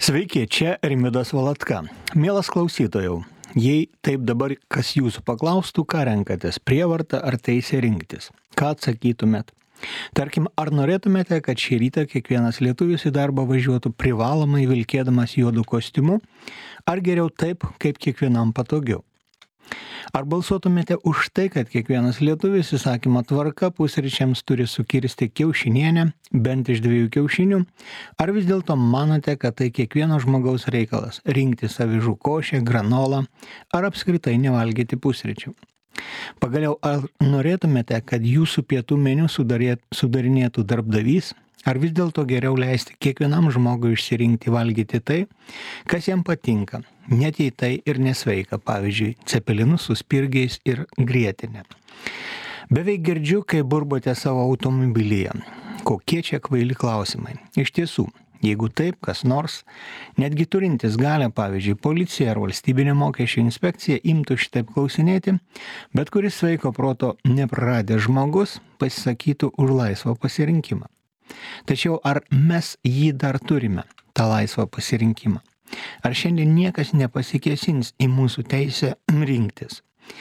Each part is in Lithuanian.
Sveiki, čia Rimvydas Valatka. Mielas klausytojau, jei taip dabar kas jūsų paklaustų, ką renkatės - prievartą ar teisę rinktis, ką atsakytumėt? Tarkim, ar norėtumėte, kad šį rytą kiekvienas lietuvis į darbą važiuotų privalomai vilkėdamas juodu kostiumu, ar geriau taip, kaip kiekvienam patogiau? Ar balsuotumėte už tai, kad kiekvienas lietuvis įsakymo tvarka pusryčiams turi sukirsti kiaušinienę, bent iš 2 kiaušinių, ar vis dėlto manote, kad tai kiekvieno žmogaus reikalas - rinkti avižų košę, granolą, ar apskritai nevalgyti pusryčių? Pagaliau, ar norėtumėte, kad jūsų pietų meniu sudarinėtų darbdavys, ar vis dėlto geriau leisti kiekvienam žmogui išsirinkti valgyti tai, kas jam patinka, net jei tai ir nesveika, pavyzdžiui, cepelinus su spirgiais ir grietinė. Beveik girdžiu, kai burbote savo automobilyje. Kokie čia kvaili klausimai. Iš tiesų, jeigu taip, kas nors, netgi turintis galę, pavyzdžiui, policija ar valstybinė mokesčių inspekcija imtų šitaip klausinėti, bet kuris sveiko proto nepraradęs žmogus pasisakytų už laisvą pasirinkimą. Tačiau ar mes jį dar turime, tą laisvą pasirinkimą? Ar šiandien niekas nepasikėsins į mūsų teisę rinktis?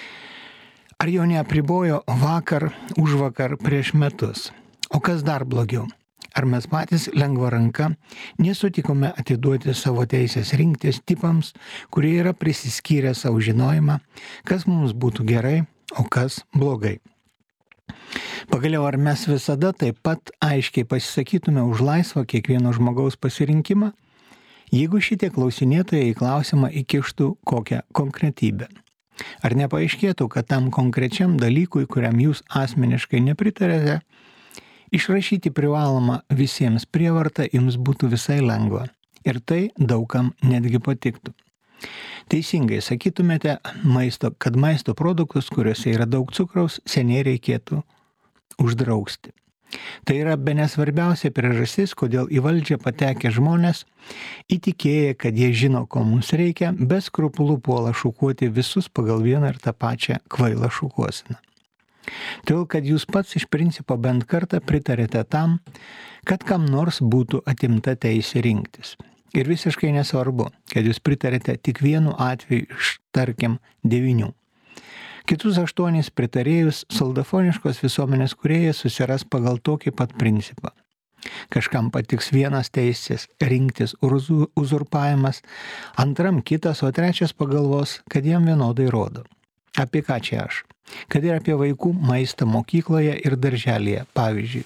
Ar jo neapribojo vakar, užvakar, prieš metus? O kas dar blogiau? Ar mes patys lengva ranka nesutikome atiduoti savo teisės rinktis tipams, kurie yra prisiskyrę savo žinojimą, kas mums būtų gerai, o kas blogai? Pagaliau, ar mes visada taip pat aiškiai pasisakytume už laisvą kiekvieno žmogaus pasirinkimą, jeigu šitie klausinėtojai į klausimą įkištų kokią konkretybę? Ar nepaaiškėtų, kad tam konkrečiam dalykui, kuriam jūs asmeniškai nepritarėte, išrašyti privalomą visiems prievartą jums būtų visai lengva ir tai daugam netgi patiktų? Teisingai sakytumėte, kad maisto produktus, kuriuose yra daug cukraus, seniai reikėtų uždrausti. Tai yra bene svarbiausia priežastis, kodėl į valdžią patekę žmonės, įtikėję, kad jie žino, ko mums reikia, be skrupulų puola šukuoti visus pagal vieną ir tą pačią kvailą šukuosiną. Todėl, kad jūs pats iš principo bent kartą pritarėte tam, kad kam nors būtų atimta teisė rinktis. Ir visiškai nesvarbu, kad jūs pritarėte tik vienu atveju iš, tarkim, 9. Kitus 8 pritarėjus soldafoniškos visuomenės kūrėjas susiras pagal tokį pat principą. Kažkam patiks vienas teisės rinktis uzurpavimas, antram kitas, o trečias pagalvos, kad jam vienodai rodo. Apie ką čia aš? Kad ir apie vaikų maistą mokykloje ir darželėje, pavyzdžiui.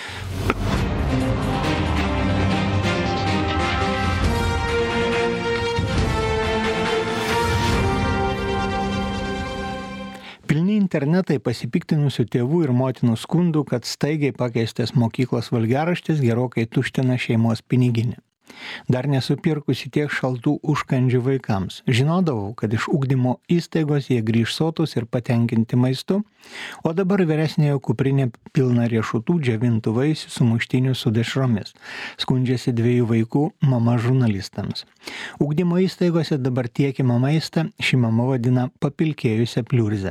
Pilni internetai pasipiktinusių tėvų ir motinų skundų, kad staigiai pakeistas mokyklos valgiaraštis gerokai tuština šeimos piniginę. Dar nesupirkusi tiek šaltų užkandžių vaikams. Žinodavau, kad iš ugdymo įstaigos jie grįž sotus ir patenkinti maistu, o dabar vyresniojo kuprinė pilna riešutų, džiovintų vaisių, sumuštinių su dešromis. Skundžiasi 2 vaikų mama žurnalistams. Ugdymo įstaigose dabar tiekiamą maistą ši mama vadina papilkėjusią pliurzę.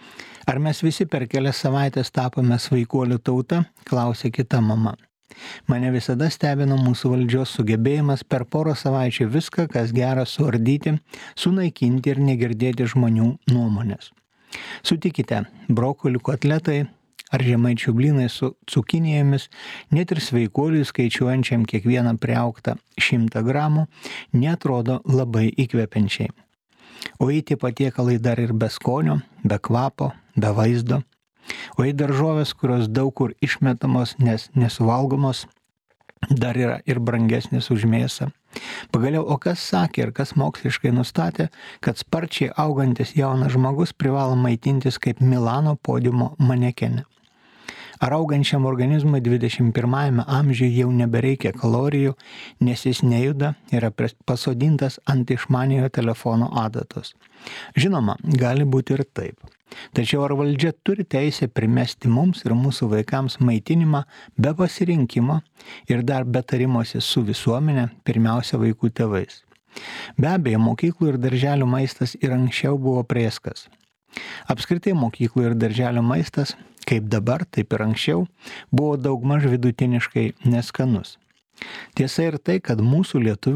Ar mes visi per kelias savaitės tapome sveikuolių tauta, klausė kita mama. Mane visada stebino mūsų valdžios sugebėjimas per porą savaičių viską, kas gera, suardyti, sunaikinti ir negirdėti žmonių nuomonės. Sutikite, brokolių kotletai ar žemaičių blynai su cukinijomis, net ir sveikuoliui skaičiuojančiam kiekvieną priaugtą 100 gramų, neatrodo labai įkvepiančiai. O tie patiekalai dar ir be skonio, be kvapo, be vaizdo. O daržovės, kurios daug kur išmetamos, nes nesuvalgomos, dar yra ir brangesnės už mėsą. Pagaliau, o kas sakė ir kas moksliškai nustatė, kad sparčiai augantis jaunas žmogus privalo maitintis kaip Milano podiumo manekenė? Ar augančiam organizmui 21 amžiuje jau nebereikia kalorijų, nes jis nejuda, yra pasodintas ant išmaniojo telefono adatos? Žinoma, gali būti ir taip. Tačiau ar valdžia turi teisę primesti mums ir mūsų vaikams maitinimą be pasirinkimo ir dar be tarimosi su visuomenė, pirmiausia vaikų tėvais? Be abejo, mokyklų ir darželių maistas ir anksčiau buvo prėskas. Apskritai mokyklų ir darželio maistas, kaip dabar, taip ir anksčiau, buvo daugmaž vidutiniškai neskanus. Tiesa ir tai, kad mūsų lietuvių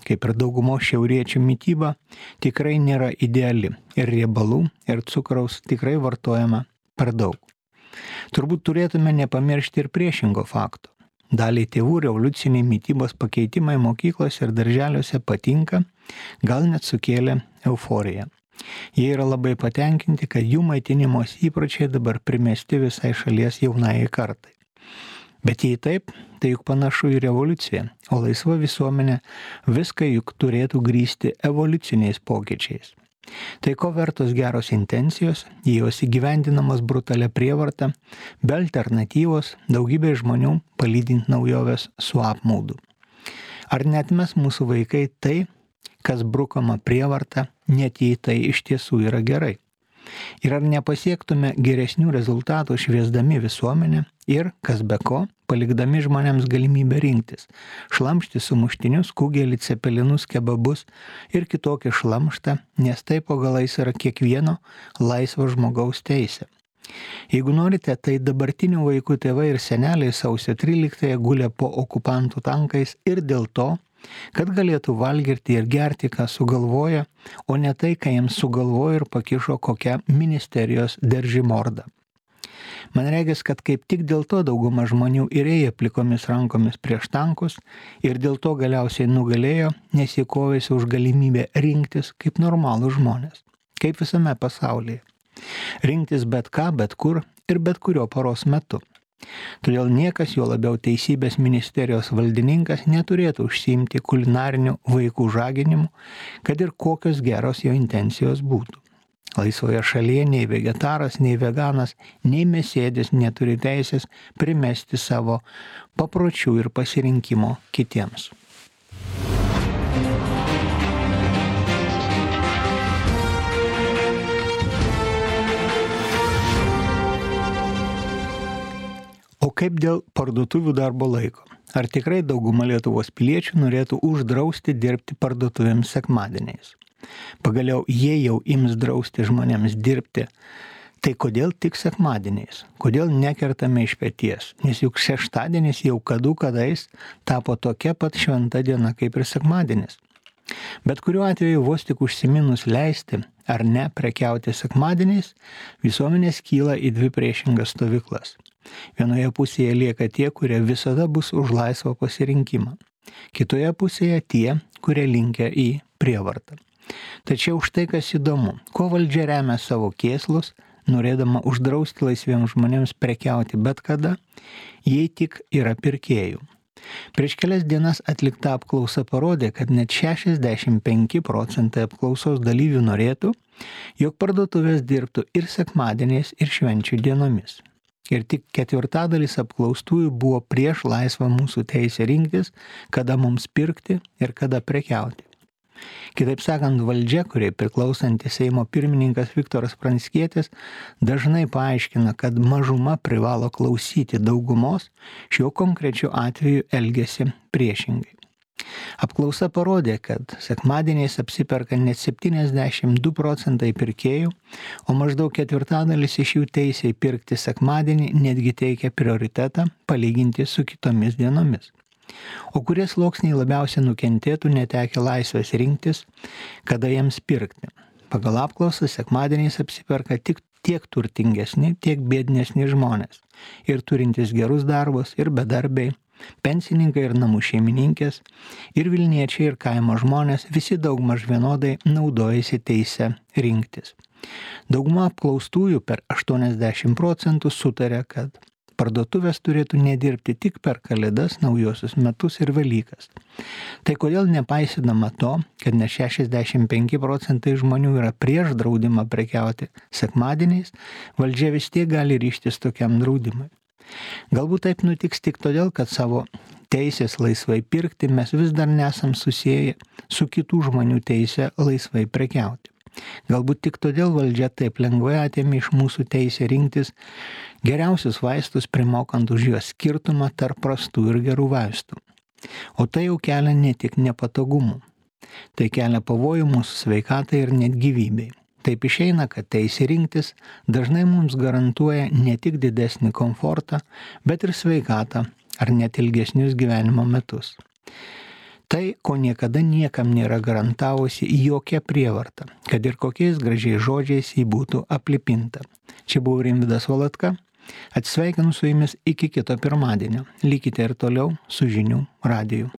kaip ir daugumos šiauriečių mityba, tikrai nėra ideali ir riebalų, ir cukraus tikrai vartojama per daug. Turbūt turėtume nepamiršti ir priešingo fakto. Daliai tėvų revoliuciniai mitybos pakeitimai mokyklose ir darželiuose patinka, gal net sukėlė euforiją. Jie yra labai patenkinti, kad jų maitinimos įpročiai dabar primesti visai šalies jaunajai kartai. Bet jei taip, tai juk panašu į revoliuciją, o laisva visuomenė viską juk turėtų grįsti evoliuciniais pokyčiais. Tai ko vertos geros intencijos, jei jos įgyvendinamos brutalia prievarta, be alternatyvos daugybė žmonių palydint naujoves su apmaudu. Ar net mes mūsų vaikai tai, kas brukama prievarta, net jei tai iš tiesų yra gerai? Ir ar nepasiektume geresnių rezultatų šviesdami visuomenę ir, kas be ko, palikdami žmonėms galimybę rinktis šlamštį sumuštinius, kugelį, cepelinus, kebabus ir kitokį šlamštą, nes tai po galais yra kiekvieno laisvo žmogaus teisė. Jeigu norite, tai dabartinių vaikų tėvai ir seneliai sausio 13-ąją gulė po okupantų tankais ir dėl to, kad galėtų valgyti ir gerti, ką sugalvoja, o ne tai, ką jiems sugalvojo ir pakišo kokią ministerijos deržimordą. Man regis, kad kaip tik dėl to dauguma žmonių ir ėjo plikomis rankomis prieš tankus ir dėl to galiausiai nugalėjo, nes jie kovėsi už galimybę rinktis kaip normalų žmonės, kaip visame pasaulyje. Rinktis bet ką, bet kur ir bet kurio paros metu. Todėl niekas, juo labiau teisybės ministerijos valdininkas, neturėtų užsiimti kulinariniu vaikų žaginimu, kad ir kokios geros jo intencijos būtų. Laisvoje šalyje nei vegetaras, nei veganas, nei mėsėdis neturi teisės primesti savo papročių ir pasirinkimo kitiems. O kaip dėl parduotuvių darbo laiko? Ar tikrai dauguma Lietuvos piliečių norėtų uždrausti dirbti parduotuvėms sekmadieniais? Pagaliau jie jau ims drausti žmonėms dirbti, tai kodėl tik sekmadieniais? Kodėl nekertame iš peties? Nes juk šeštadienis jau kadais tapo tokia pat šventa diena kaip ir sekmadienis. Bet kuriuo atveju vos tik užsiminus leisti ar ne prekiauti sekmadieniais, visuomenės kyla į dvi priešingas stovyklas. Vienoje pusėje lieka tie, kurie visada bus už laisvą pasirinkimą. Kitoje pusėje tie, kurie linkę į prievartą. Tačiau štai kas įdomu, ko valdžia remia savo kėslus, norėdama uždrausti laisviems žmonėms prekiauti bet kada, jei tik yra pirkėjų. Prieš kelias dienas atlikta apklausa parodė, kad net 65% apklausos dalyvių norėtų, jog parduotuvės dirbtų ir sekmadieniais, ir švenčių dienomis. Ir tik 1/4 apklaustųjų buvo prieš laisvą mūsų teisę rinktis, kada mums pirkti ir kada prekiauti. Kitaip sakant, valdžia, kuriai priklausantis Seimo pirmininkas Viktoras Pranckietis, dažnai paaiškina, kad mažuma privalo klausyti daugumos, šiuo konkrečiu atveju elgiasi priešingai. Apklausa parodė, kad sekmadieniais apsiperka net 72% pirkėjų, o maždaug 1/4 iš jų teisei pirkti sekmadienį netgi teikia prioritetą palyginti su kitomis dienomis. O kurie sluoksniai labiausiai nukentėtų netekę laisvės rinktis, kada jiems pirkti. Pagal apklausą sekmadieniais apsiperka tik tiek turtingesni, tiek biednesni žmonės ir turintys gerus darbus, ir bedarbiai, pensininkai ir namų šeimininkės, ir Vilniečiai, ir kaimo žmonės, visi daugmaž vienodai naudojasi teisę rinktis. Dauguma apklaustųjų per 80% sutarė, kad parduotuvės turėtų nedirbti tik per Kalėdas, Naujuosius metus ir Velykas. Tai kodėl nepaisydama to, kad ne 65% žmonių yra prieš draudimą prekiauti sekmadieniais, valdžia vis tiek gali ryžtis tokiam draudimui. Galbūt taip nutiks tik todėl, kad savo teisės laisvai pirkti mes vis dar nesam susieję su kitų žmonių teisė laisvai prekiauti. Galbūt tik todėl valdžia taip lengvai atėmė iš mūsų teisę rinktis geriausius vaistus, primokant už juos skirtumą tarp prastų ir gerų vaistų. O tai jau kelia ne tik nepatogumų. Tai kelia pavojų mūsų sveikatai ir net gyvybei. Taip išeina, kad teisė rinktis dažnai mums garantuoja ne tik didesnį komfortą, bet ir sveikatą ar net ilgesnius gyvenimo metus. Tai, ko niekada niekam nėra garantavusi jokia prievarta, kad ir kokiais gražiais žodžiais jį būtų aplipinta. Čia buvo Rimvydas Valatka. Atsisveikinu su jumis iki kito pirmadienio. Likite ir toliau su Žinių radiju.